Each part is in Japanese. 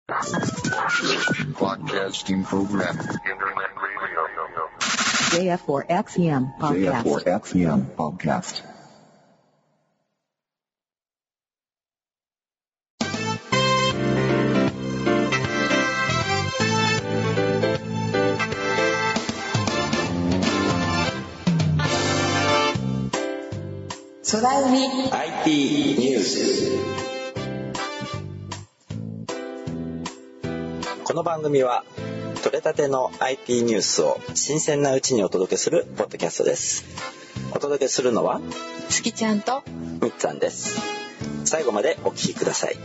Broadcasting program. Internet radio. JF4XEM podcast. JF4XEM podcast. 空海 IT ニュース。この番組は取れたての IT ニュースを新鮮なうちにお届けするポッドキャストです。お届けするのは月ちゃんとみっつぁんです。最後までお聞きください。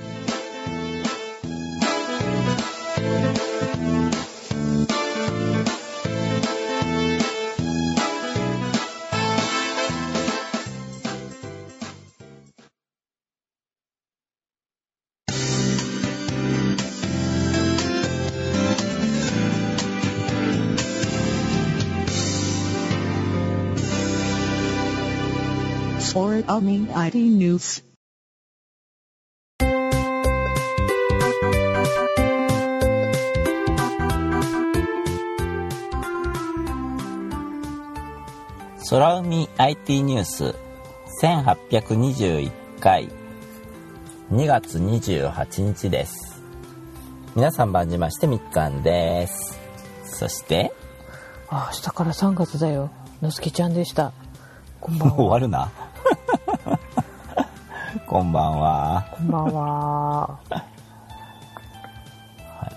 Or IT News. 空海 IT ニュース1821回2月28日です。皆さん晩じましてみっつぁんです。そして明日から3月だよ。のすけちゃんでした。こんばんは。 終わるなこんばんは。 こんばんは。 はい、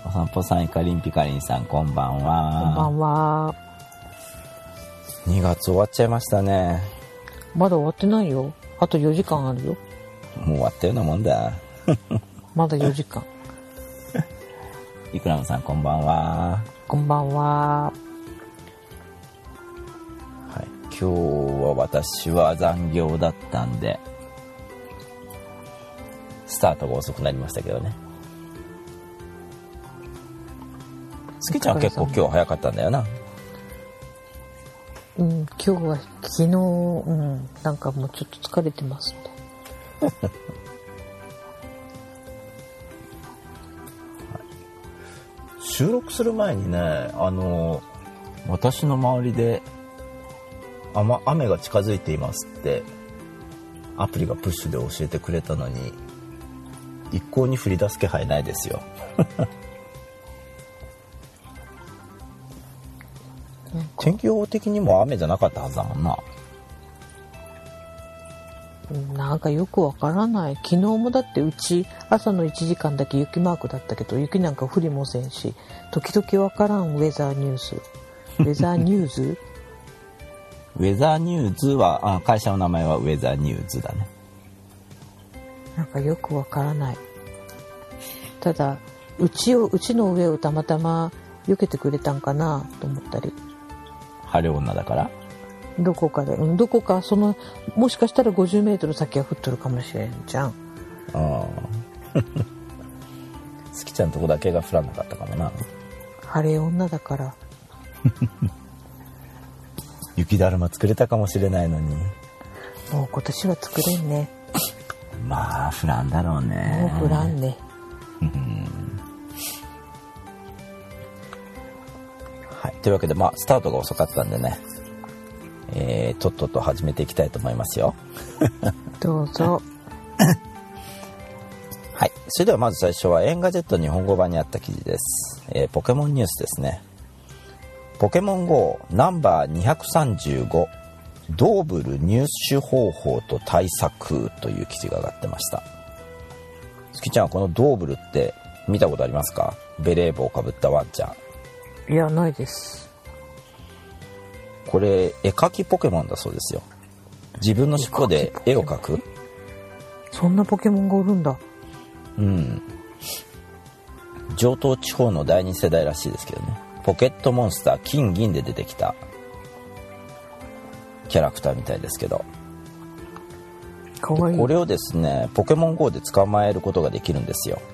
お散歩さんいかりんぴかりんさんこんばんは。 こんばんは。 2月終わっちゃいましたね。 まだ終わってないよ。あと4時間あるよ。 もう終わったようなもんだまだ4時間。 イクラムさんこんばんは。 こんばんは。 はい、今日は私は残業だったんでスタートが遅くなりましたけどね。すきちゃんは結構今日早かったんだよな。 うん、今日は昨日、なんかもうちょっと疲れてますね。 収録する前にね、私の周りで雨が近づいていますってアプリがプッシュで教えてくれたのに一向に降り出す気配ないですよ天気予報的にも雨じゃなかったはずだもんな。 なんかよくわからない。昨日もだってうち朝の1時間だけ雪マークだったけど雪なんか降りもせんし、時々わからんウェザーニュース。ウェザーニューズウェザーニューズは会社の名前はウェザーニューズだね。 なんかよくわからない。ただうちの上をたまたま避けてくれたんかなと思ったり。 晴れ女だからどこかで、どこかもしかしたら50メートル先は降っとるかもしれんじゃん。 ああすきちゃんとこだけが降らなかったかもな。 晴れ女だから雪だるま作れたかもしれないのにもう今年は作れんね。 まあ降らんだろうね。 もう降らんねはい、というわけでスタートが遅かったんでね、とっとと始めていきたいと思いますよどうぞはい、それではまず最初はエンガジェット日本語版にあった記事です。ポケモンニュースですね。ポケモン GO ナンバー235ドーブル入手方法と対策という記事が上がってました。すきちゃんはこのドーブルって見たことありますか？ベレー帽をかぶったワンちゃん。 いやないです。 これ絵描きポケモンだそうですよ。自分の尻尾で絵を描く。 そんなポケモンがおるんだ。 上東地方の第2世代らしいですけどね。ポケットモンスター金銀で出てきたキャラクターみたいですけど、 かわいい。 これをですねポケモン GO で捕まえることができるんですよ。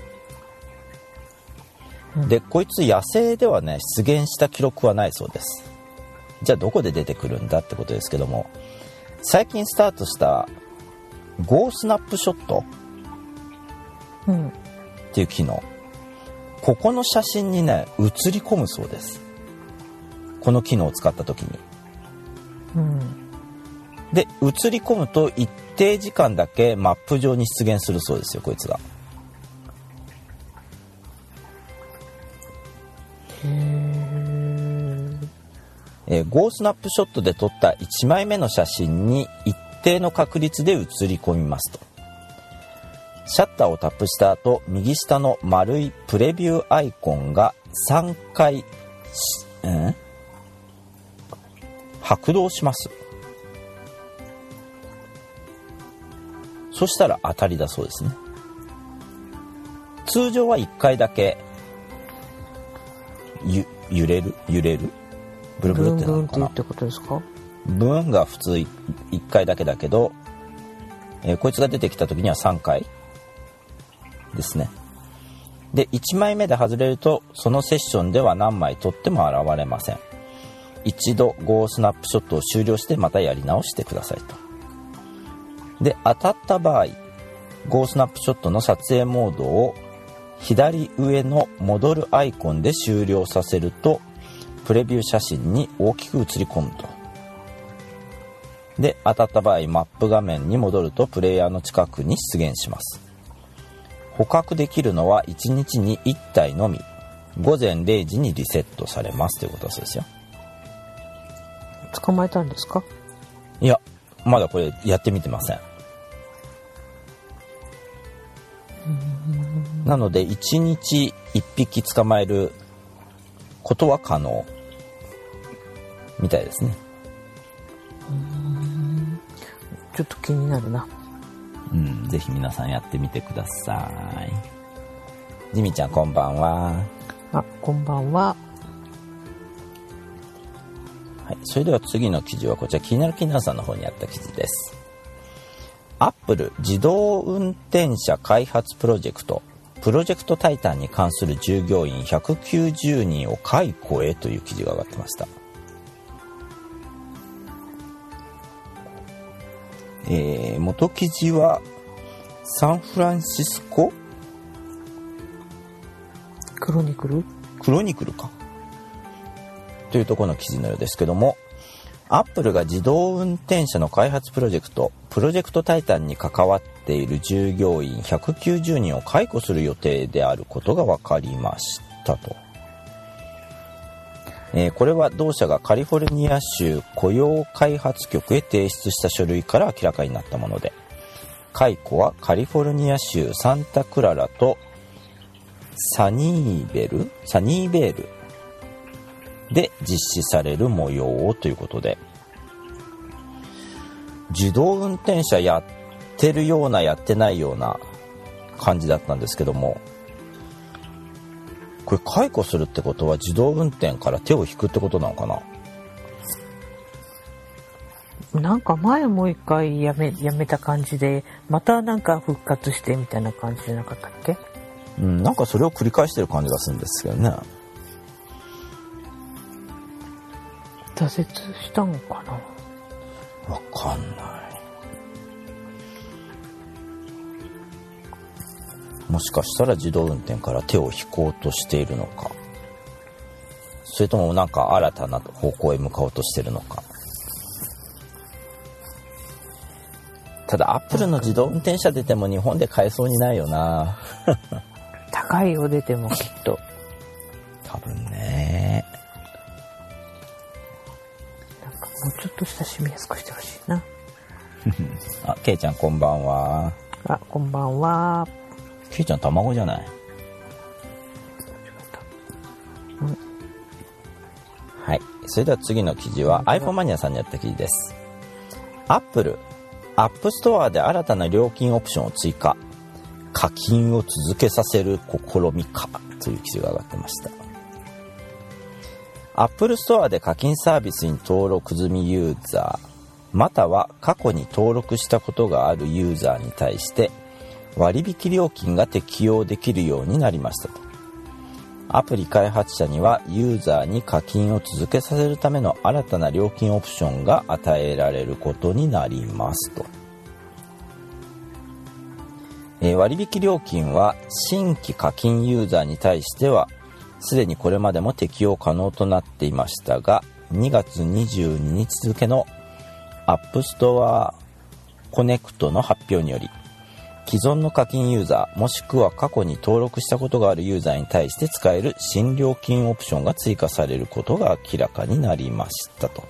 でこいつ野生ではね出現した記録はないそうです。じゃあどこで出てくるんだってことですけども、最近スタートしたGoスナップショットっていう機能、 ここの写真にね写り込むそうです。この機能を使った時に、で写り込むと一定時間だけマップ上に出現するそうですよ、こいつが。ゴースナップショットで撮った1枚目の写真に一定の確率で写り込みますと。シャッターをタップした後、右下の丸いプレビューアイコンが3回拍動します。そしたら当たりだそうですね。通常は1回だけ揺れるブルブルってなのかな。 ブーンってことですか？ ブーンが普通1回だけだけど、こいつが出てきた時には3回ですね。で1枚目で外れるとそのセッションでは何枚撮っても現れません。一度ゴースナップショットを終了してまたやり直してくださいと。で当たった場合、ゴースナップショットの撮影モードを左上の戻るアイコンで終了させるとプレビュー写真に大きく映り込むと。で当たった場合、マップ画面に戻るとプレイヤーの近くに出現します。捕獲できるのは1日に1体のみ。午前0時にリセットされますということだそうですよ。 捕まえたんですか？ いや、まだこれやってみてません。なので1日1匹捕まえることは可能みたいですね。 ちょっと気になるな。 ぜひ皆さんやってみてください。ジミちゃんこんばんは。 こんばんは。 はい、それでは次の記事はこちら、気になる気になるさんの方にあった記事です。アップル自動運転車開発プロジェクトタイタンに関する従業員190人を解雇へという記事が上がってました。元記事はサンフランシスコクロニクルかというところの記事のようですけども、アップルが自動運転車の開発プロジェクトタイタンに関わっている従業員190人を解雇する予定であることが分かりましたと。これは同社がカリフォルニア州雇用開発局へ提出した書類から明らかになったもので、解雇はカリフォルニア州サンタクララとサニーベールで実施される模様ということで、自動運転車やってるようなやってないような感じだったんですけども、これ解雇するってことは自動運転から手を引くってことなのかな。 なんか前もう一回やめた感じで、またなんか復活してみたいな感じじゃなかったっけ？ なんかそれを繰り返してる感じがするんですけどね。 挫折したのかな。 わかんない。もしかしたら自動運転から手を引こうとしているのか、それともなんか新たな方向へ向かおうとしているのか。ただアップルの自動運転車出ても日本で買えそうにないよな。 高いよ、出てもきっと。 多分ね。 なんかもうちょっと親しみやすくしてほしいな。 ケイちゃんこんばんは。 こんばんは。 ケイちゃん卵じゃない？はい。それでは次の記事は iPhone マニアさんにやった記事です。アップルアップストアで新たな料金オプションを追加、課金を続けさせる試みかという記事が上がってました。アップルストアで課金サービスに登録済みユーザーまたは過去に登録したことがあるユーザーに対して割引料金が適用できるようになりましたと。アプリ開発者にはユーザーに課金を続けさせるための新たな料金オプションが与えられることになりますと。 割引料金は新規課金ユーザーに対してはすでにこれまでも適用可能となっていましたが、2月22日付のアップストアコネクトの発表により、既存の課金ユーザーもしくは過去に登録したことがあるユーザーに対して使える新料金オプションが追加されることが明らかになりましたと。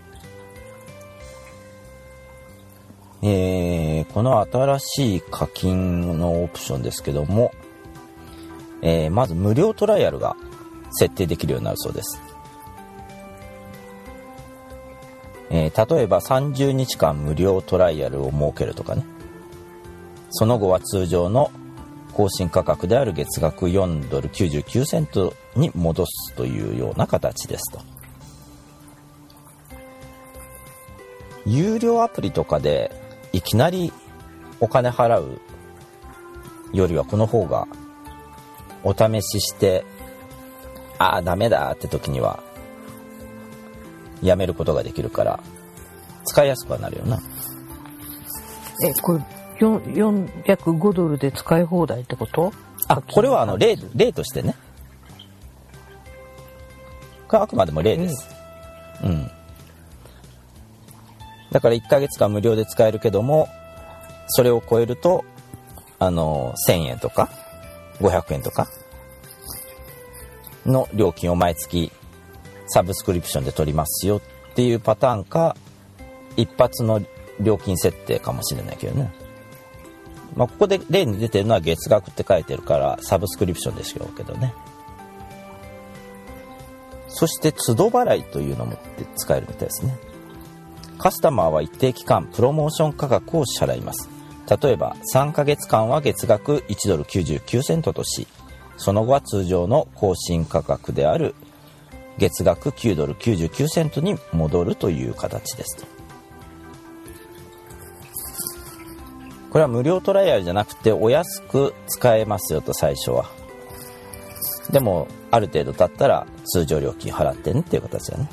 この新しい課金のオプションですけども、まず無料トライアルが設定できるようになるそうです。例えば30日間無料トライアルを設けるとかね。その後は通常の更新価格である月額$4.99に戻すというような形ですと。有料アプリとかでいきなりお金払うよりはこの方がお試しして、ああダメだって時にはやめることができるから使いやすくはなるよな。 これ$405で使い放題ってこと？ これは例としてね。これはあくまでも例です。だから1ヶ月間無料で使えるけども、それを超えると1000円とか500円とかの料金を毎月サブスクリプションで取りますよっていうパターンか、一発の料金設定かもしれないけどね。ここで例に出てるのは月額って書いてるからサブスクリプションでしょうけどね。そして都度払いというのも使えるみたいですね。カスタマーは一定期間プロモーション価格を支払います。例えば3ヶ月間は月額$1.99とし、その後は通常の更新価格である月額$9.99に戻るという形ですと。これは無料トライアルじゃなくてお安く使えますよと、最初は。でもある程度経ったら通常料金払ってねっていう形だね。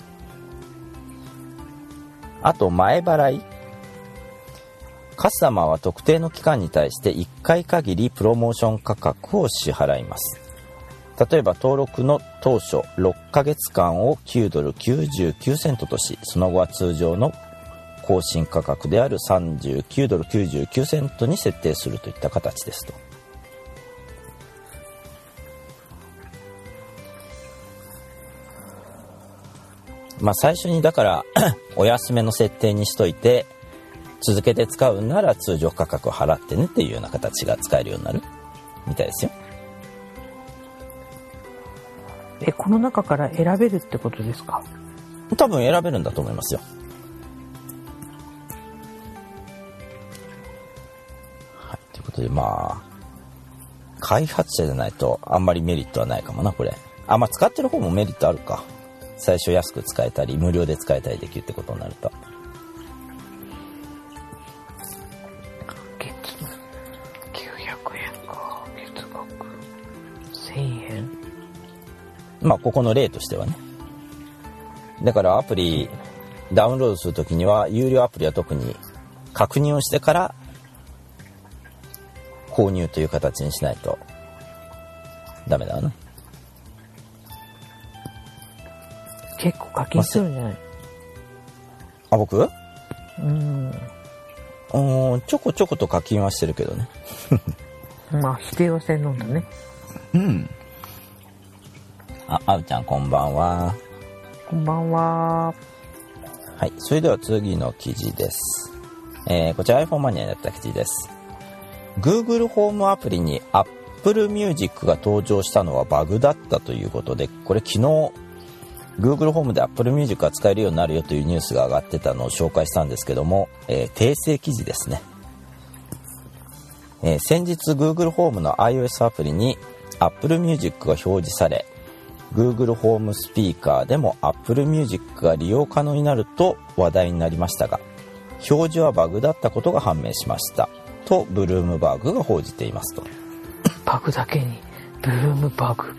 あと前払い。カスタマーは特定の期間に対して1回限りプロモーション価格を支払います。例えば登録の当初6ヶ月間を$9.99とし、その後は通常の更新価格である$39.99に設定するといった形ですと。最初にだからお安めの設定にしといて、続けて使うなら通常価格を払ってねっていうような形が使えるようになるみたいですよ。 この中から選べるってことですか？ 多分選べるんだと思いますよ。はい、ということで開発者じゃないとあんまりメリットはないかもな、これ。使ってる方もメリットあるか。最初安く使えたり無料で使えたりできるってことになると。 月900円か。月額1000円。 ここの例としてはね。だからアプリダウンロードするときには有料アプリは特に確認をしてから購入という形にしないとダメだな。 結構課金するんじゃない？ 僕？ちょこちょこと課金はしてるけどね。 否定はせんのんだね。 あうちゃんこんばんは。 こんばんは。 はい、それでは次の記事です。こちら iPhone マニアになった記事です。Google ホームアプリに Apple Music が登場したのはバグだったということで、これ昨日Google ホームで Apple Music が使えるようになるよというニュースが上がってたのを紹介したんですけども、訂正記事ですね。先日 Google ホームの iOS アプリに Apple Music が表示され、Google ホームスピーカーでも Apple Music が利用可能になると話題になりましたが、表示はバグだったことが判明しましたとブルームバーグが報じていますと。 バグだけにブルームバーグ。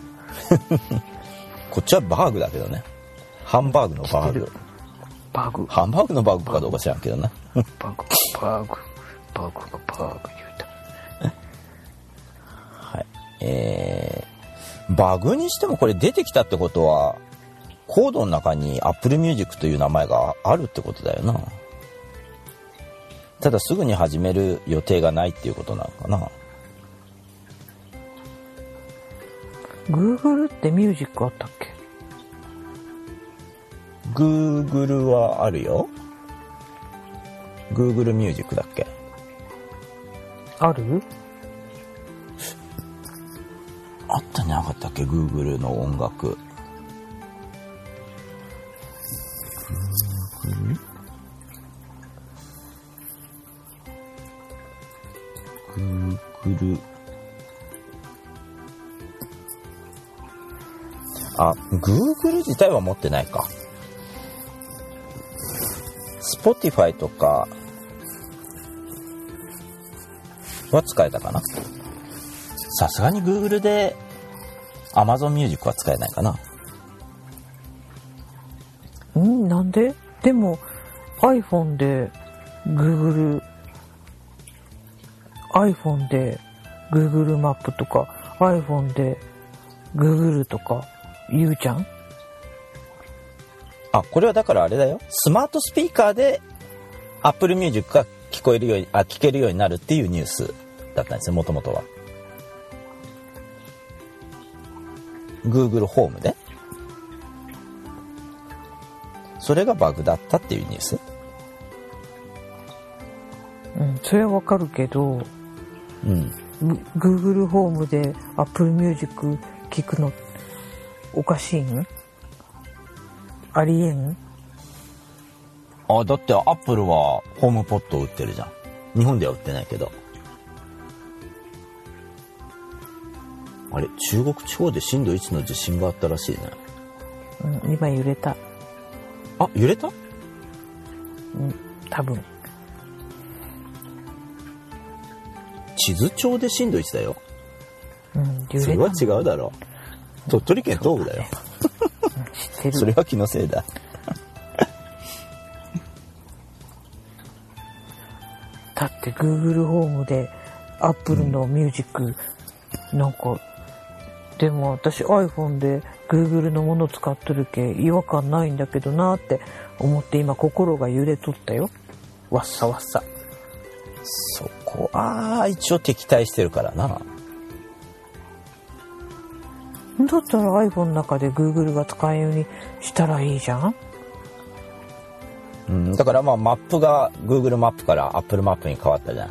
こっちはバーグだけどね。ハンバーグのバーグ。 バグ。 ハンバーグのバーグかどうか知らんけどな。 バグ言うた。 バグにしてもこれ出てきたってことはコードの中に Apple Music という名前があるってことだよな。ただすぐに始める予定がないっていうことなのかな。 Google ってミュージックあったっけ？ Google はあるよ。 Google Music だっけ？ ある？ あったんじゃなかったっけ？ Google の音楽。Google。Google 自体は持ってないか。Spotify とかは使えたかな。さすがに Google で Amazon Music は使えないかな。 なんで？でも iPhone で Google マップとか iPhone で Google とか言うじゃん。 これはだからあれだよ。スマートスピーカーで Apple Music が聞けるようになるっていうニュースだったんですよ、もともとは。Google ホームで。それがバグだったっていうニュース。 それはわかるけど、Google ホームで Apple Music 聞くのおかしいん？ありえん？ だって Apple はホームポットを売ってるじゃん。日本では売ってないけど。あれ、中国地方で震度1の地震があったらしいね。 今揺れた。 揺れた？ 多分。 地図町で震度1だよ。 揺れた。 それは違うだろう。鳥取県東部だよ。 知ってる。 それは気のせいだ。 だって Google ホームで Apple のミュージック、なんかでも私 iPhone で Google のもの使ってるけ違和感ないんだけどなって思って今心が揺れとったよ。わっさわっさ。 そこは一応敵対してるからな。 だったら iPhone の中で Google が使えるようにしたらいいじゃん。 だからマップが Google マップから Apple マップに変わったじゃ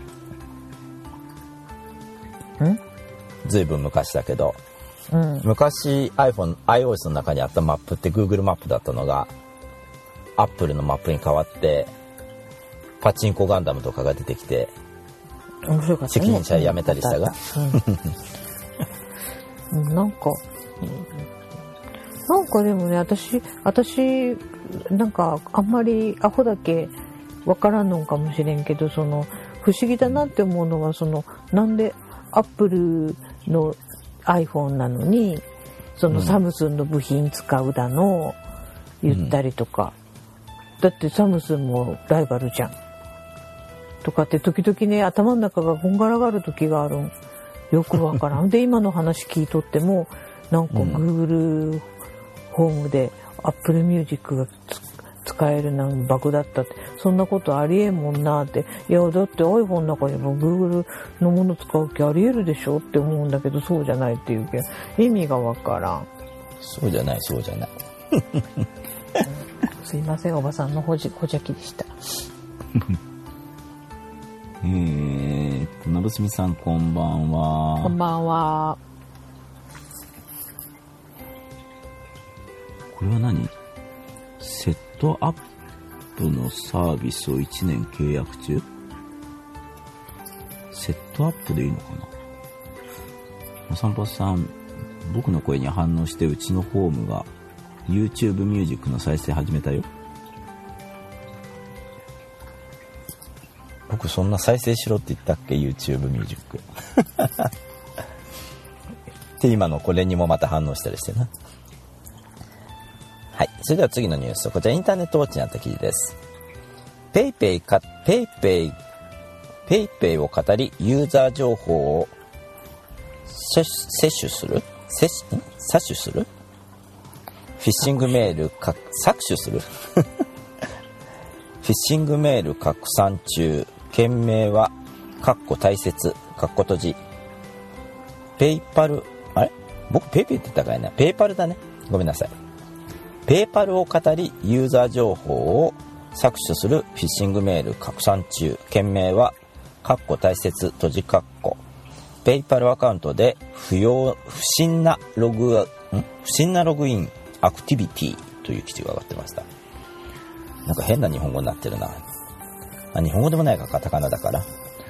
ん。ずいぶん昔だけど、昔 iOS の中にあったマップって Google マップだったのが Apple のマップに変わってパチンコガンダムとかが出てきて面白かったね。 責任者やめたりしたが、 なんかでもね、私なんかあんまりアホだけわからんのかもしれんけど、不思議だなって思うのはなんでアップルの iPhone なのにサムスンの部品使うだの言ったりとか、だってサムスンもライバルじゃんとかって時々ね頭の中がこんがらがる時があるん。よくわからん。で今の話聞いとってもなんか Google ホームで Apple Music が使えるなんバグだったって、そんなことありえんもんなって。いやだって iPhone の中にも Google のもの使う気ありえるでしょって思うんだけど、そうじゃないっていうけど意味がわからん。 そうじゃないすいません、おばさんのほじきでした。 なぶすみさんこんばんは。 こんばんは。 これは何？セットアップのサービスを1年契約中？セットアップでいいのかな？お散歩さん、僕の声に反応してうちのホームが YouTube ミュージックの再生始めたよ。僕そんな再生しろって言ったっけ？ YouTube ミュージックって今のこれにもまた反応したりしてな。はい、それでは次のニュース。こちらインターネットウォッチにあった記事です。ペイペイを語りユーザー情報を摂取するフィッシングメール搾取するフィッシングメール拡散中。件名は大切閉じ。ペイパル、あれ僕ペイペイって言ったかいな。ペイパルだね、ごめんなさい。ペイパルを語りユーザー情報を搾取するフィッシングメール拡散中。件名は大切閉じペイパルアカウントで不審なログインアクティビティという記事が上がってました。なんか変な日本語になってるな。日本語でもないか、カタカナだから。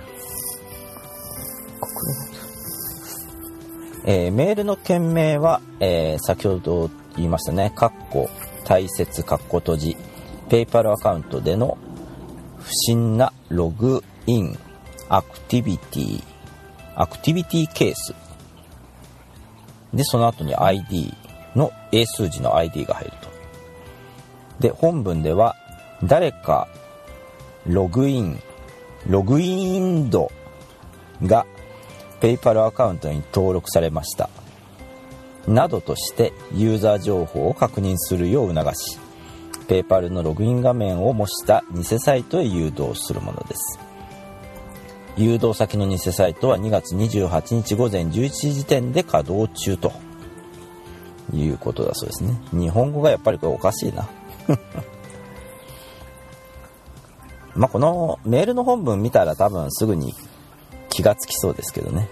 メールの件名は、先ほど言いましたね。大切閉じ。ペイパルアカウントでの不審なログインアクティビティケースで、その後に ID の英数字の ID が入ると。で、本文では誰かログイン度がペイパルアカウントに登録されましたなどとしてユーザー情報を確認するよう促し、ペイパルのログイン画面を模した偽サイトへ誘導するものです。誘導先の偽サイトは2月28日午前11時時点で稼働中ということだそうですね。日本語がやっぱりこれおかしいなこのメールの本文見たら多分すぐに気がつきそうですけどね。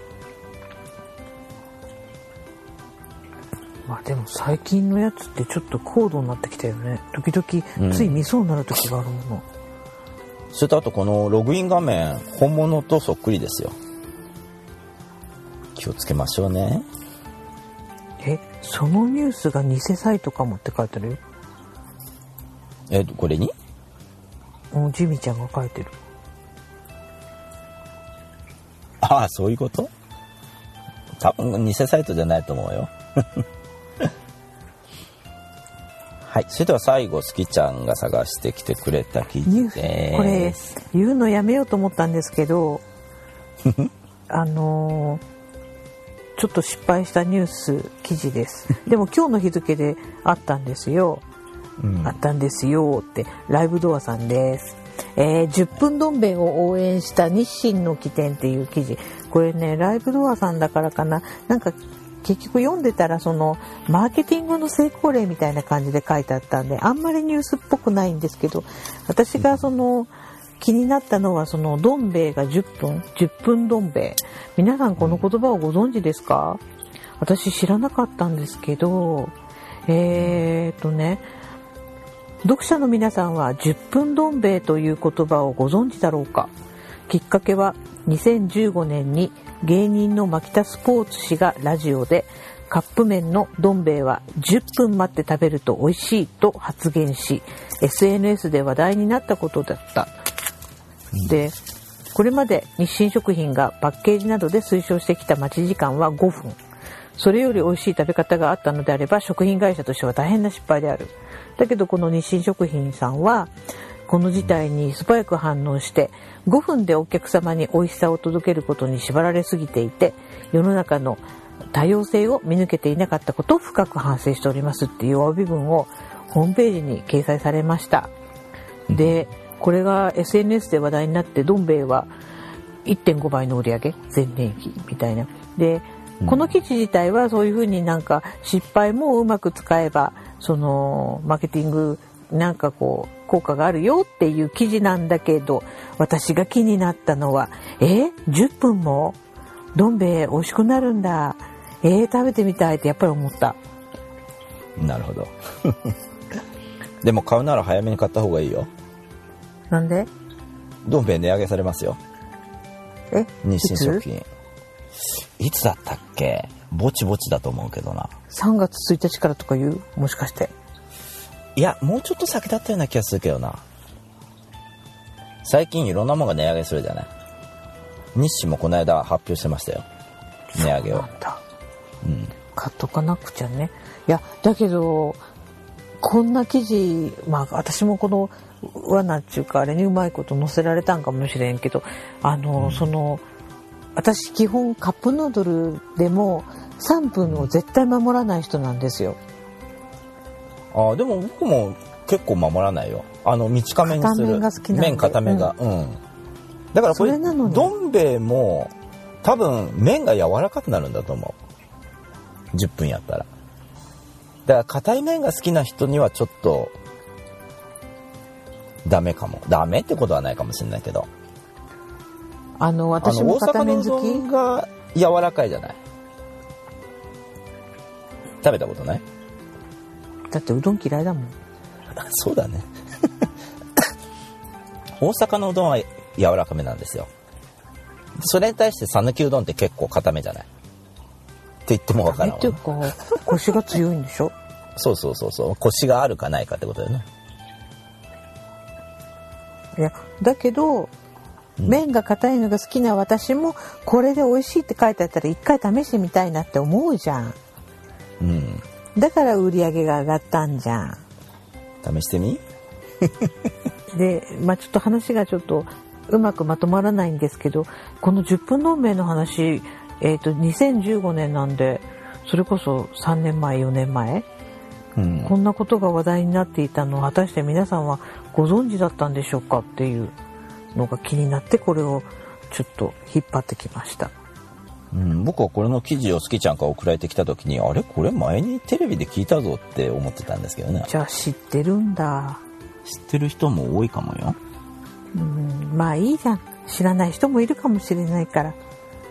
でも最近のやつってちょっと高度になってきたよね。時々つい見そうになる時があるもの、 それとあとこのログイン画面本物とそっくりですよ。気をつけましょうね。 そのニュースが偽サイトかもって書いてあるよ。 これにジミちゃんが書いてる。 ああ、そういうこと？多分偽サイトじゃないと思うよはい、それでは最後スキちゃんが探してきてくれた記事です。 これ言うのやめようと思ったんですけどちょっと失敗したニュース記事ですでも今日の日付であったんですよ、あったんですよってライブドアさんです。10分どん兵衛を応援した日清の起点っていう記事、これねライブドアさんだからかな、なんか結局読んでたらそのマーケティングの成功例みたいな感じで書いてあったんであんまりニュースっぽくないんですけど、私がその気になったのはそのどん兵衛が10分どん兵衛、皆さんこの言葉をご存知ですか？私知らなかったんですけど、読者の皆さんは10分どん兵衛という言葉をご存知だろうか。きっかけは2015年に芸人の牧田スポーツ氏がラジオでカップ麺のどん兵衛は10分待って食べると美味しいと発言し SNS で話題になったことだった。で、これまで日清食品がパッケージなどで推奨してきた待ち時間は5分。それより美味しい食べ方があったのであれば食品会社としては大変な失敗である。だけどこの日清食品さんはこの事態に素早く反応して5分でお客様に美味しさを届けることに縛られすぎていて世の中の多様性を見抜けていなかったことを深く反省しておりますっていうお詫び文をホームページに掲載されました。で、これが SNS で話題になってどん兵衛は 1.5 倍の売り上げ前年比みたいな。で、この記事自体はそういうふうになんか失敗もうまく使えばそのマーケティングなんかこう効果があるよっていう記事なんだけど、私が気になったのは10分もどん兵衛美味しくなるんだ、食べてみたいってやっぱり思った。 なるほどでも買うなら早めに買った方がいいよ。 なんで？ どん兵衛値上げされますよ。日清食品いつだったっけ？ぼちぼちだと思うけどな。 3月1日からとか言う？もしかして。 いや、もうちょっと先だったような気がするけどな。最近いろんなものが値上げするじゃない。日清もこの間発表してましたよ、値上げを。そうなんだ。買っとかなくちゃね。 いやだけどこんな記事、私もこの罠っていうかあれにうまいこと載せられたんかもしれんけどその私基本カップヌードルでも3分を絶対守らない人なんですよ。 でも僕も結構守らないよ。短めにする。 片面が好きなんで。 麺固めが、だからこれどん兵衛も多分麺が柔らかくなるんだと思う。10分やったら。だから硬い麺が好きな人にはちょっとダメかも。ダメってことはないかもしれないけど。 私も片面好き。 大阪のうどんが柔らかいじゃない。食べたことない？ だってうどん嫌いだもん。 そうだね。大阪のうどんは柔らかめなんですよ。それに対して讃岐うどんって結構固めじゃないって言っても分からんわ。 っていうかコシが強いんでしょ。 そうコシがあるかないかってことだよね。 いやだけど、麺が硬いのが好きな私もこれで美味しいって書いてあったら一回試してみたいなって思うじゃん。だから売り上げが上がったんじゃん。 試してみ。 で、ちょっと話がちょっとうまくまとまらないんですけど、この10分の麺の話、2015年なんで、それこそ3年前4年前、こんなことが話題になっていたのを果たして皆さんはご存知だったんでしょうかっていうのが気になって、これをちょっと引っ張ってきました。 僕はこれの記事を好きちゃんから送られてきた時に、あれこれ前にテレビで聞いたぞって思ってたんですけどね。 じゃあ知ってるんだ。 知ってる人も多いかもよ。 まあいいじゃん。知らない人もいるかもしれないから。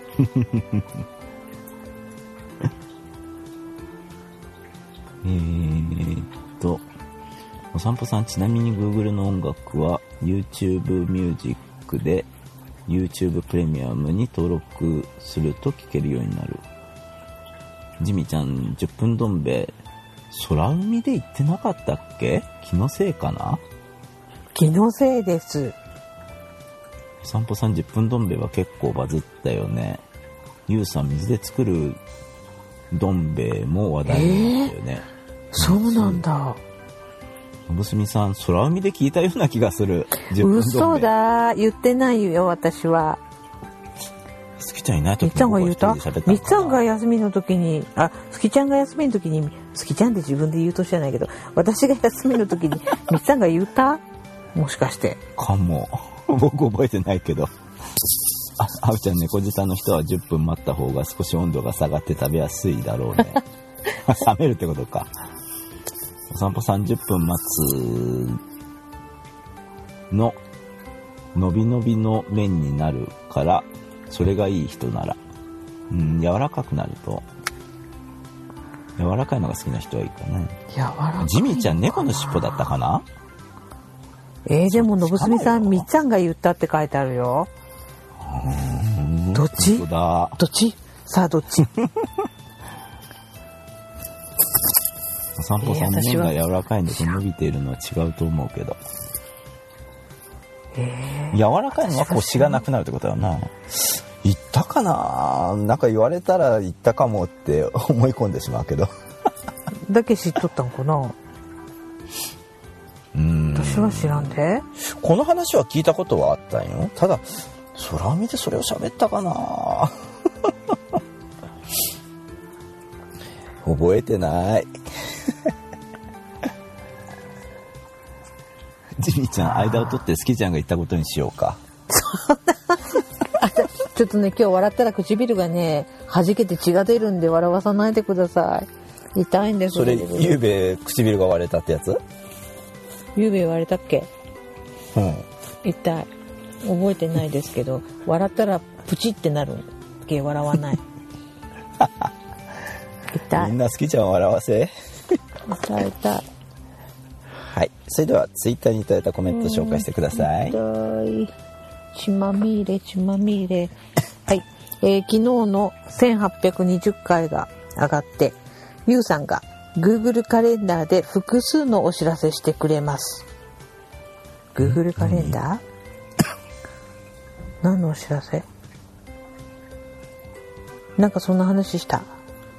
お散歩さん、ちなみに Google の音楽は YouTube ミュージックで YouTube プレミアムに登録すると聴けるようになる。ジミちゃん、10分どん兵衛空海で行ってなかったっけ？気のせいかな？ 気のせいです。 お散歩さん、10分どん兵衛は結構バズったよね。ゆうさん、水で作るどん兵衛も話題になったよね。 そうなんだ。 のぶすみさん、空海で聞いたような気がする。 嘘だ、言ってないよ私は。 好きちゃんいない時にみっちゃんが言うた？みっちゃんが休みの時に、好きちゃんが休みの時に、好きちゃんって自分で言うとしてないけど、私が休みの時にみっちゃんが言うた？もしかしてかも。僕覚えてないけど。あうちゃん、猫舌の人は10分待った方が少し温度が下がって食べやすいだろうね。冷めるってことか。お散歩30分待つの伸び伸びの麺になるから、それがいい人なら、柔らかくなると、柔らかいのが好きな人はいいかね。 柔らかい。 ジミーちゃん、猫の尻尾だったかな？ でものぶすみさん、みっちゃんが言ったって書いてあるよ。どっち？どっち？さあどっち？ お散歩さん、麺が柔らかいのと伸びているのは違うと思うけど。柔らかいのはコシがなくなるってことだな。言ったかな？なんか言われたら言ったかもって思い込んでしまうけど。 だけ知っとったんかな？私は知らんで。 この話は聞いたことはあったんよ。ただ空海でそれを喋ったかな。覚えてない。ジミーちゃん、間を取って好きちゃんが言ったことにしようか。 ちょっとね、今日笑ったら唇がね弾けて血が出るんで笑わさないでください。痛いんです。 それゆうべ唇が割れたってやつ？ ゆうべ割れたっけ？痛い。覚えてないですけど、笑ったらプチってなるんけ、笑わない。痛い。 みんな好きちゃん笑わせ。 痛い。 はい、それではツイッターにいただいたコメント紹介してください。 血まみれ。はい、昨日の1820回が上がって、ゆうさんが Google カレンダーで複数のお知らせしてくれます。Google カレンダー？何のお知らせ？なんかそんな話した？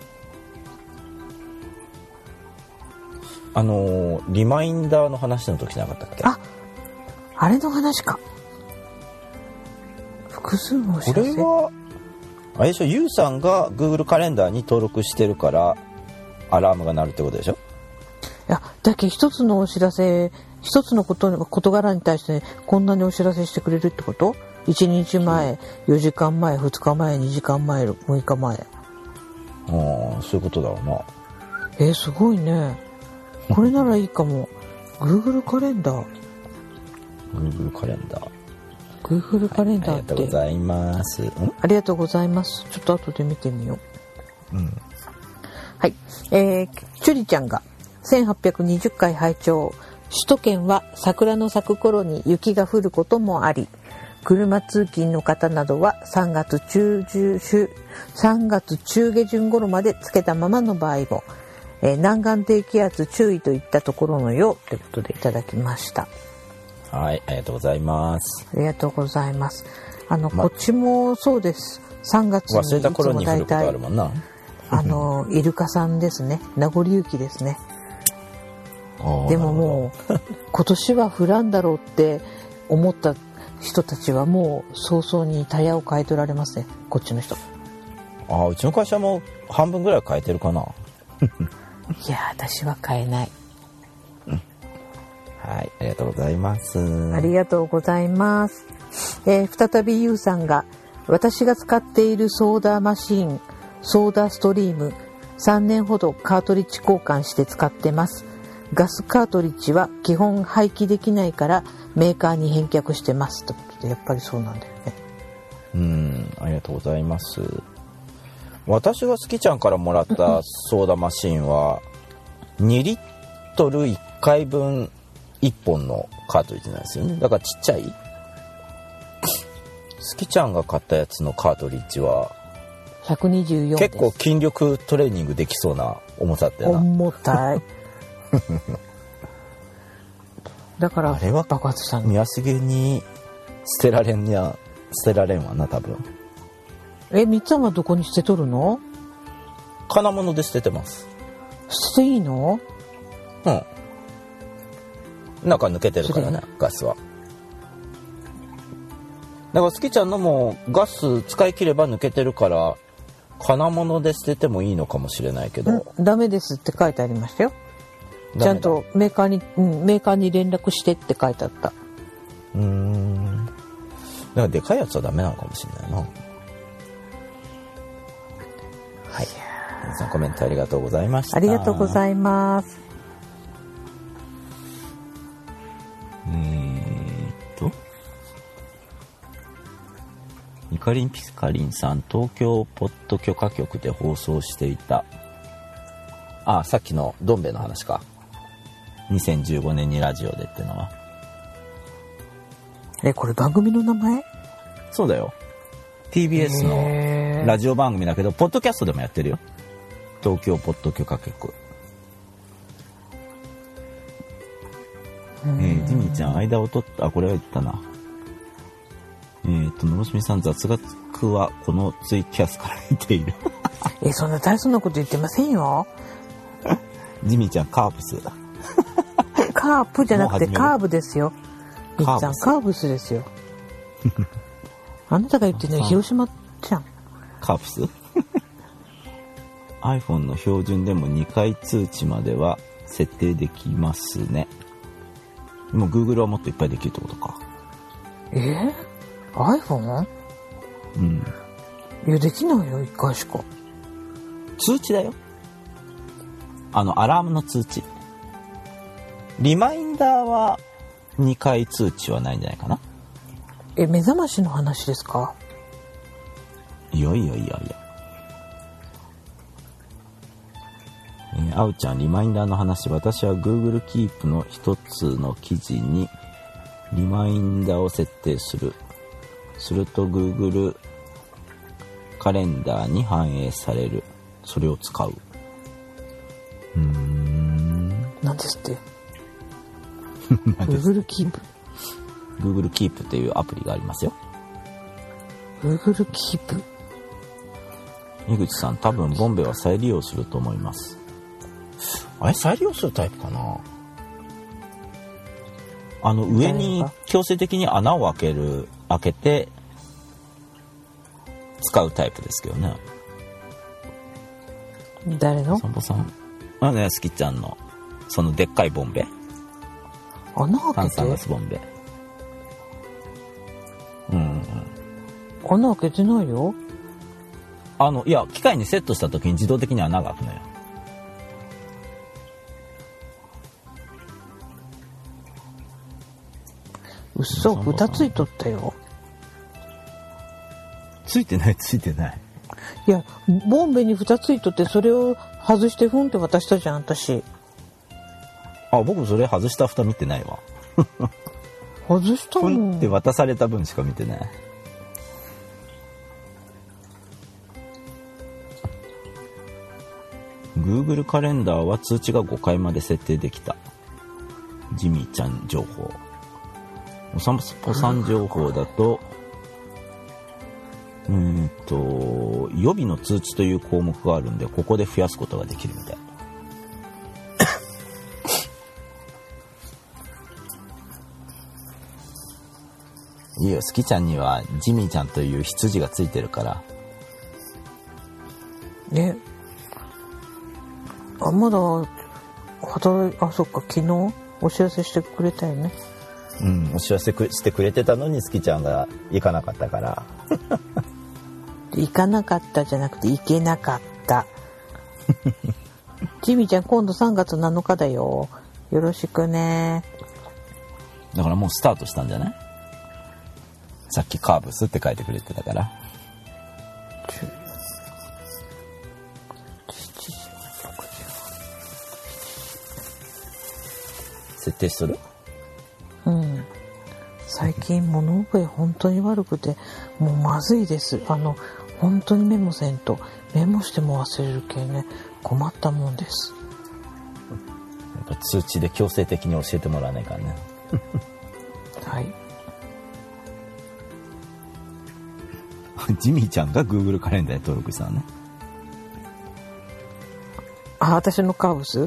リマインダーの話の時なかったっけ？ あれの話か。複数のお知らせ。 これはあれでしょ、ゆうさんが Google カレンダーに登録してるからアラームが鳴るってことでしょ。 いや、だけ一つのお知らせ、一つの事柄に対して、ね、こんなにお知らせしてくれるってこと？ 1 日前、4時間前、2日前、2時間前、6日前。 そういうことだろうな。 すごいね。これならいいかも。Google カレンダー。 Google カレンダー。 Google カレンダーって、 ありがとうございます。 ありがとうございます。ちょっと後で見てみよう。はい。チュリちゃんが1820回拝聴。首都圏は桜の咲く頃に雪が降ることもあり、車通勤の方などは3月中下旬頃までつけたままの場合も、南岸低気圧注意といったところのようということでいただきました。 はい、ありがとうございます。 ありがとうございます。こっちもそうです。3月にいつも大体忘れた頃に降ることあるもんな。 イルカさんですね。名残雪ですね。でももう今年は降らんだろうって思った人たちはもう早々にタイヤを買い取られますね。こっちの人。 うちの会社も半分ぐらい買えてるかな。 いや私は買えない。 はい、ありがとうございます。 ありがとうございます。再びゆうさんが、私が使っているソーダマシーン、ソーダストリーム、3年ほどカートリッジ交換して使ってます。ガスカートリッジは基本廃棄できないからメーカーに返却してますということで、やっぱりそうなんだよね。 ありがとうございます。私が好きちゃんからもらったソーダマシーンは2リットル1回分1本のカートリッジなんですよね。だからちっちゃい。好きちゃんが買ったやつのカートリッジは 124です。 結構筋力トレーニングできそうな重さってな。 重たい。だからあれは爆発したんだ。 宮重に捨てられんわな多分。 みっちゃんはどこに捨てとるの？ 金物で捨ててます。 捨てていいの？ 中抜けてるからね、ガスは。だからスキちゃんのもガス使い切れば抜けてるから金物で捨ててもいいのかもしれないけど、 ダメですって書いてありましたよ。ちゃんとメーカーに連絡してって書いてあった。 だからでかいやつはダメなのかもしれないな。はい、皆さんコメントありがとうございました。 ありがとうございます。 イカリンピカリンさん、東京ポッド許可局で放送していた、さっきのどん兵衛の話か。2015年にラジオでってのは。 これ番組の名前？ そうだよ。TBS のラジオ番組だけど、ポッドキャストでもやってるよ。東京ポッド許可局。ジミーちゃん、間を取った。これは言ったな。のろしみさん、雑学はこのツイキャスから見ている。 そんな大層なこと言ってませんよ。 ジミーちゃん、カーブス。 カープじゃなくてカーブですよ。みっちゃん、カーブスですよ。あなたが言ってるのは広島じゃん。 カープスiPhone の標準でも2回通知までは設定できますね。もう Google はもっといっぱいできるってことか。 iPhone？ いや、できないよ、1回しか。 通知だよ。アラームの通知。リマインダーは2回通知はないんじゃないかな。 目覚ましの話ですか？ いや。あうちゃん、リマインダーの話。私は Google Keep の一つの記事にリマインダーを設定すると Google カレンダーに反映される。それを使う。 なんですって。Google Keep。Google Keep っていうアプリがありますよ。 Google Keep。 井口さん、多分ボンベは再利用すると思います。再利用するタイプかな。上に強制的に穴を開けて使うタイプですけどね。 誰の？ サンボさんね、スキちゃんのそのでっかいボンベ、 穴開け炭酸ガて？ スボンベ。 穴開けてないよ。 いや、機械にセットした時に自動的に穴が開くのよ。 うっそ、蓋ついとったよ。 ついてないついてない。 いや、ボンベに蓋ついとって、それを外してふんって渡したじゃん、私。 僕それ外した蓋見てないわ。 外したふんっての？ 渡された分しか見てない。Google カレンダーは通知が5回まで設定できた。ジミーちゃん情報。お散歩さん情報だと、予備の通知という項目があるんで、ここで増やすことができるみたい。いいよ、スキちゃんにはジミーちゃんという羊がついてるから。 ね。まだ、そっか、昨日お知らせしてくれたよね。 お知らせしてくれてたのにスキちゃんが行かなかったから。 行かなかったじゃなくて行けなかった。ジミーちゃん今度3月7日だよ。よろしくね。 だからもうスタートしたんじゃない？さっきカーブスって書いてくれてたから。設定する？ 最近物覚え本当に悪くてもうまずいです。本当にメモせんと、メモしても忘れるけんね、困ったもんです。 やっぱ通知で強制的に教えてもらわないからね。 はい。 ジミーちゃんが Google カレンダーに登録したのね。 私のカーブス？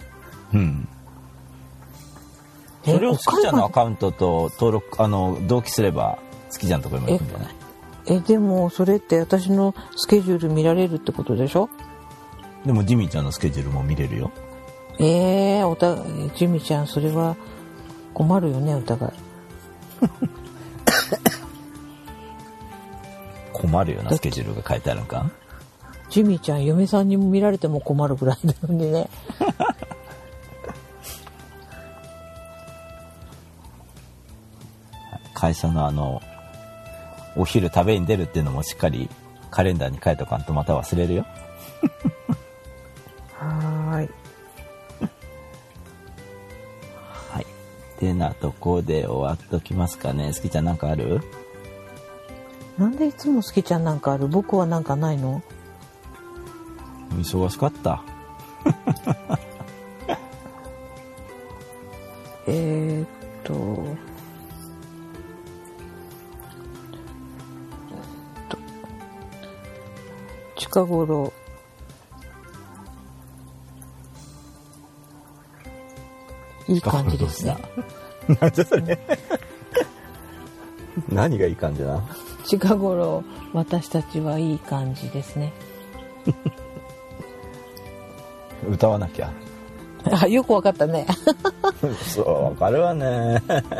それをスキちゃんのアカウントと登録同期すればスキちゃんのところにも行くんじゃない？ でもそれって私のスケジュール見られるってことでしょ？ でもジミーちゃんのスケジュールも見れるよ。 ジミーちゃんそれは困るよね、お互い。 困るよな、スケジュールが書いてあるのか。 ジミーちゃん嫁さんにも見られても困るぐらいなのにね。 会社のお昼食べに出るっていうのもしっかりカレンダーに書いとかんとまた忘れるよ。 はい。 はい。てなとこで終わっときますかね。スキちゃんなんかある？ なんでいつもスキちゃんなんかある？僕はなんかないの？ 忙しかった。 近頃いい感じですね。 なんじゃそれ。何がいい感じな？ 近頃私たちはいい感じですね。 歌わなきゃ。 よくわかったね。 そうわかるわね。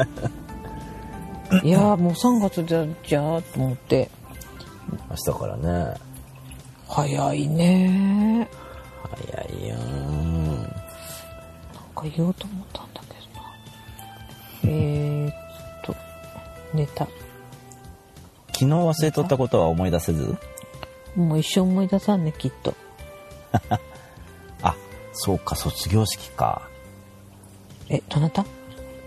いやもう3月じゃと思って。 明日からね。 早いね。 早いよ。なんか言おうと思ったんだけどな。ネタ。 昨日忘れとったことは思い出せず？ もう一生思い出さんね、きっと。 あ、そうか、卒業式か。 どなた？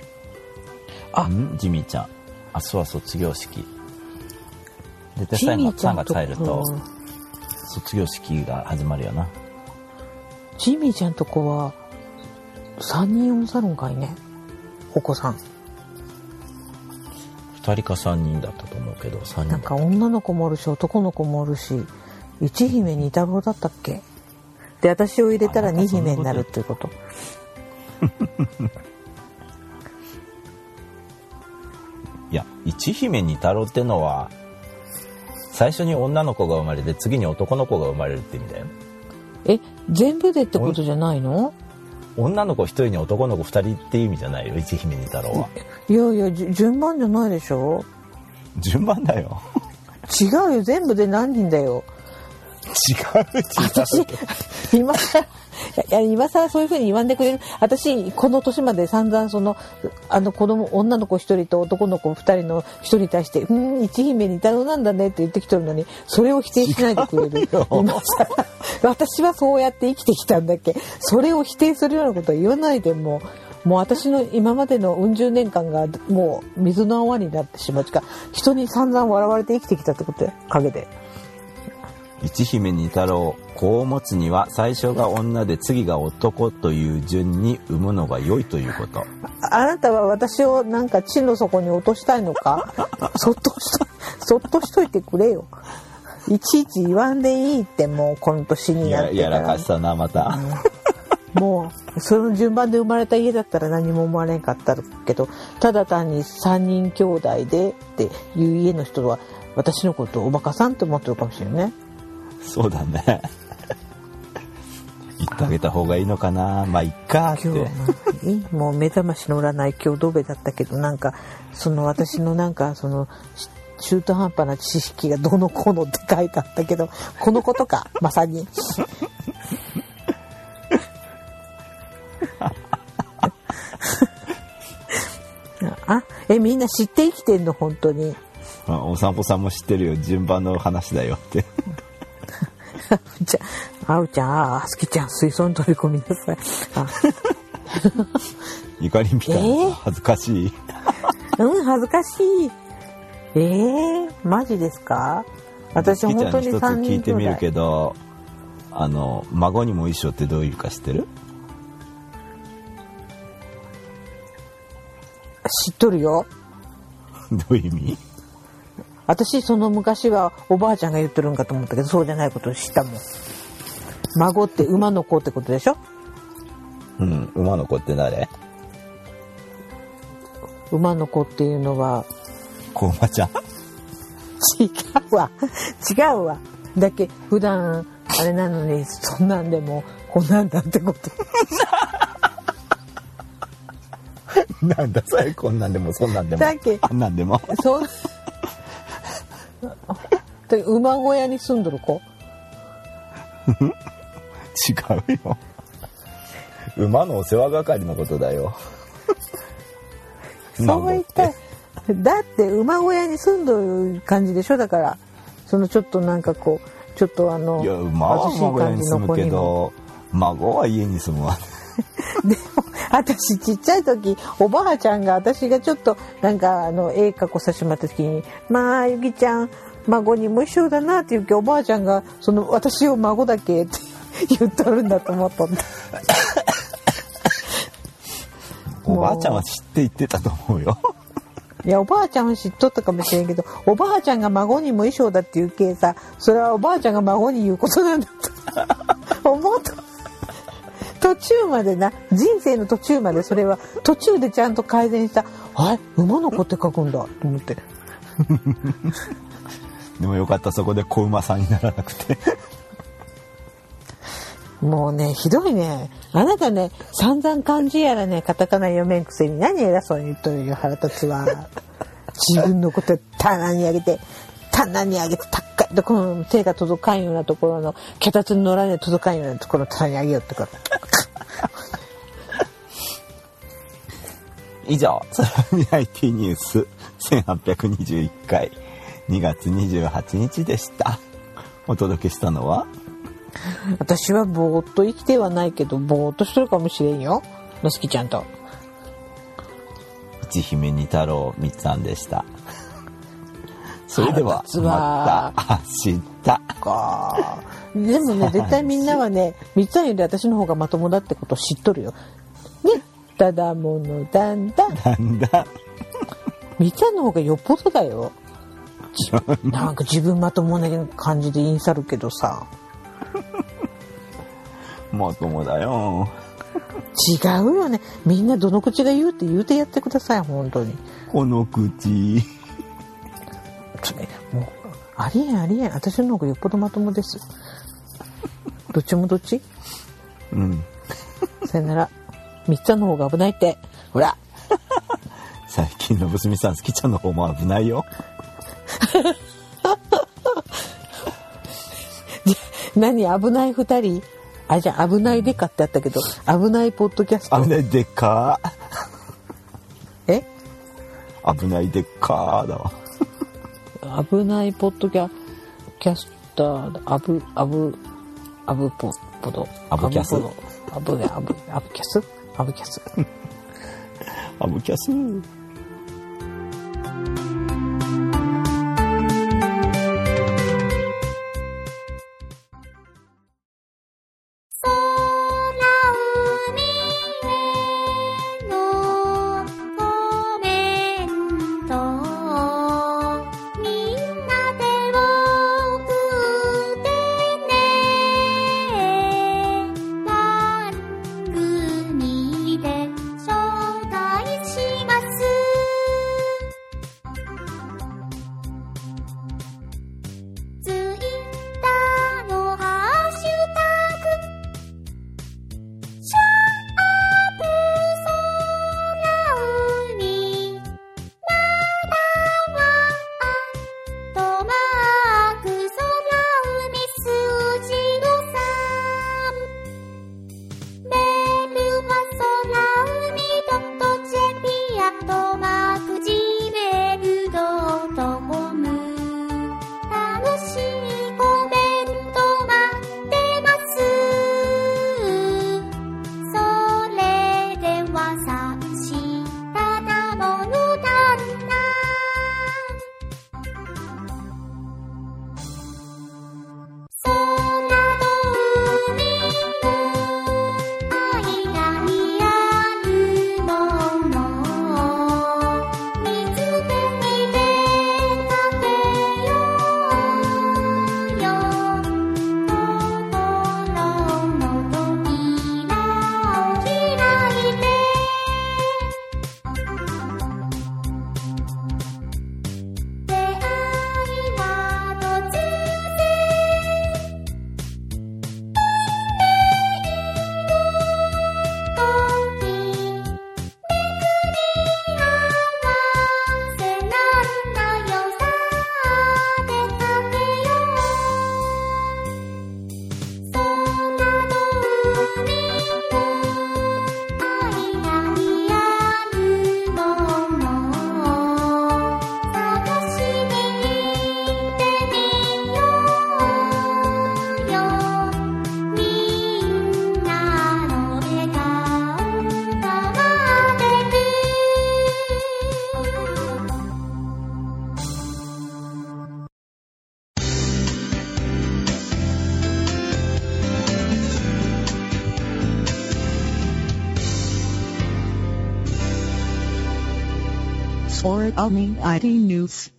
ジミーちゃん。明日は卒業式。で、3月入ると卒業式が始まるよな。 ジミーちゃんとこは3人おんさるんかいね、お子さん。 2人か3人だったと思うけど、3人。 なんか女の子もおるし男の子もおるし、一姫二太郎だったっけ？で、私を入れたら二姫になるっていうこと。 いや、一姫二太郎ってのは最初に女の子が生まれて次に男の子が生まれるって意味だよ。 全部でってことじゃないの？ 女の子1人に男の子2人っていう意味じゃないよ、一姫二太郎は。 いやいや、順番じゃないでしょ。 順番だよ。 違うよ、全部で何人だよ。 違う。 私今更そういう風に言わんでくれる。私この年まで散々子供女の子1人と男の子2人の人に対して一姫二太郎なんだねって言ってきてるのに、それを否定しないでくれる。今更私はそうやって生きてきたんだっけ。それを否定するようなことは言わないで、もう私の今までのうん十年間がもう水の泡になってしまうか、人に散々笑われて生きてきたってことよ、陰で。 一姫二太郎、子を持つには最初が女で次が男という順に産むのが良いということ。 あなたは私をなんか地の底に落としたいのか？そっとしといてくれよ。いちいち言わんでいいって。もうこの年になってから。 やらかしたなまた。 もうその順番で生まれた家だったら何も思われんかったけど、ただ単に3人兄弟でっていう家の人は私のことをおバカさんって思ってるかもしれないね。 そうだね。言ってあげた方がいいのかな。まあいっかって。 もう目覚ましの占い今日ドベだったけど、なんか私のなんか中途半端な知識がどのこうのって書いてあったけど、このことかまさに。みんな知って生きてんの本当に。 お散歩さんも知ってるよ、順番の話だよって。 あうちゃん、あすきちゃん、水槽に飛び込みなさい。 ゆかりんみたいな、恥ずかしい。 恥ずかしい。マジですか？私本当に3人兄弟。一つ聞いてみるけど、孫にも一緒ってどういうか知ってる？ 知っとるよ。 どういう意味？ 私昔はおばあちゃんが言ってるんかと思ったけど、そうじゃないことを知ったもん。孫って馬の子ってことでしょ？ うん、馬の子って誰？ 馬の子っていうのは子馬ちゃん？ 違うわ。だけ普段あれなのに、そんなんでもこんなんだってこと。 なんだそれ、こんなんでもそんなんでもだけあんなんでも馬小屋に住んどる子。 違うよ、馬のお世話係のことだよ。 そう言っただって馬小屋に住んどる感じでしょ。だからちょっとなんかこうちょっといや、馬は馬小屋に住むけど孫は家に住むわ。 でも私ちっちゃい時、おばあちゃんが私がちょっとなんか絵描こさせてもらった時に、まあゆきちゃん孫にも一緒だなって言うけど、おばあちゃんが私を孫だけって言っとるんだと思ったんだ。 おばあちゃんは知って言ってたと思うよ。 いや、おばあちゃんは知っとったかもしれんけど、おばあちゃんが孫にも衣装だって言うけさ、それはおばあちゃんが孫に言うことなんだと思った。途中までな、人生の途中までそれは途中でちゃんと改善した。馬の子って書くんだと思って。 でもよかった、そこで子馬さんにならなくて。 もうね、ひどいね。あなたね、散々漢字やらね、カタカナ読めんくせに何偉そうに言っとるよ、腹立つわ。自分のこと棚に上げて高いところの手が届かんようなところの、脚立に乗らない届かんようなところの棚に上げようってこと。 以上、空耳 IT ニュース1821回2月28日でした。お届けしたのは、 私はぼーっと生きてはないけど、ぼーっとしてるかもしれんよ、のすきちゃんと一姫二太郎みつさんでした。それではまた明日か。でもね、絶対みんなはね、みつさんより私の方がまともだってこと知っとるよね。ただものだんだみつさんの方がよっぽどだよ。なんか自分まともな感じでインサるけどさ。 まともだよ。 違うよね。みんなどの口が言うって言うてやってください、本当に。 この口。 もうありえんありえん、私の方がよっぽどまともです。どっちもどっち。 うん。 さよなら。みっちゃんの方が危ないって。ほら。 最近のぶすみさん、好きちゃんの方も危ないよ。 何危ない2人。あ、じゃあ危ないデカってあったけど、危ないポッドキャスト。 危ないデカえ？ 危ないデカだわ。 危ないポッドキャスター、アブポド。 アブキャス。 アブキャス。アブキャス。 アブキャス。 Or Alming ID News